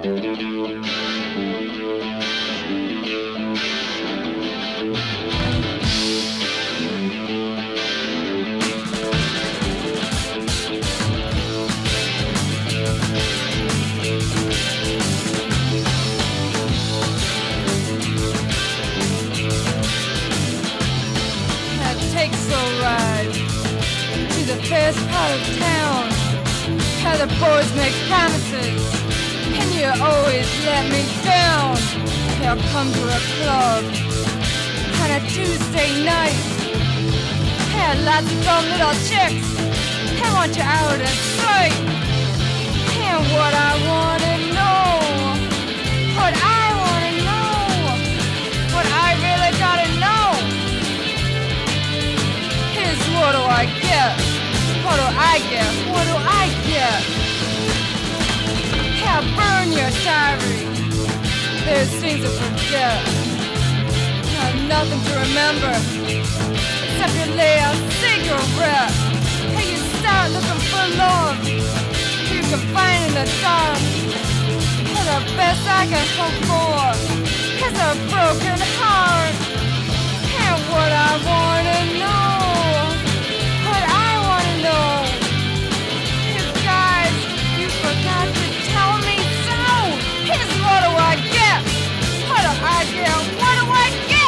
Best part of town, how the boys make promises, and you always let me down. They'll come to a club on a Tuesday night. Hey, lots of dumb little chicks, I want you out of sight. And what I wanna know, what I wanna know, what I really gotta know is what do I get? What do I get? What do I get? Yeah, burn your diary. There's things to forget. Nothing to remember except you lay a cigarette. Hey, you start looking for love you can find in the dark. And the best I can hope for is a broken heart. And what I wanna know, no, you guys, you forgot to tell me so. Here's what do I get? What do I get? What do I get?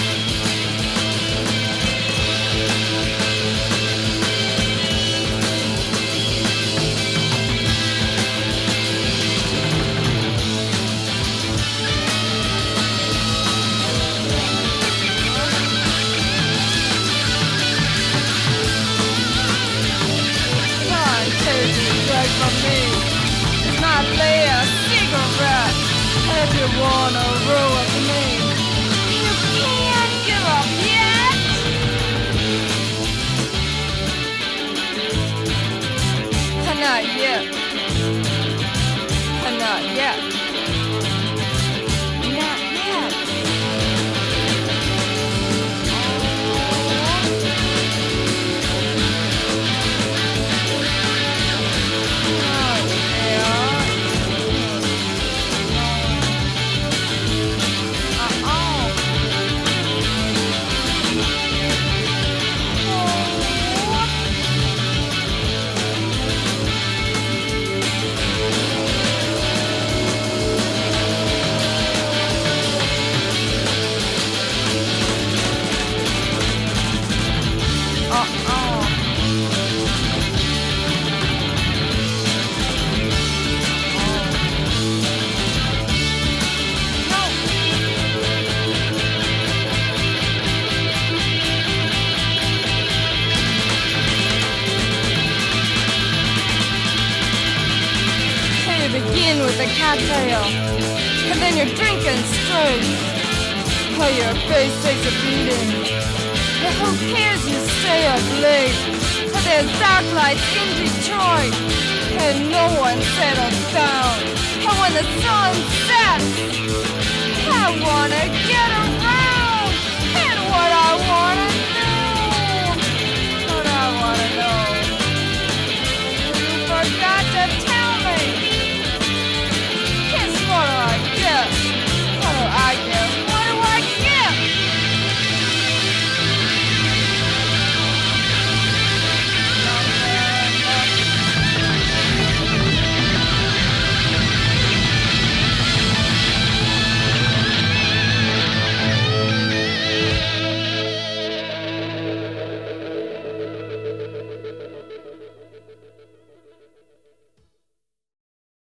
From me, it's not lay a cigarette. If you wanna roll with me, you can't give up yet. Not yet. Not yet. Not yet. With a cocktail, and then you're drinking straight. Oh, your face takes a beating. But who cares you stay up late? But there's dark lights in Detroit, and no one settles down. And when the sun sets, I wanna get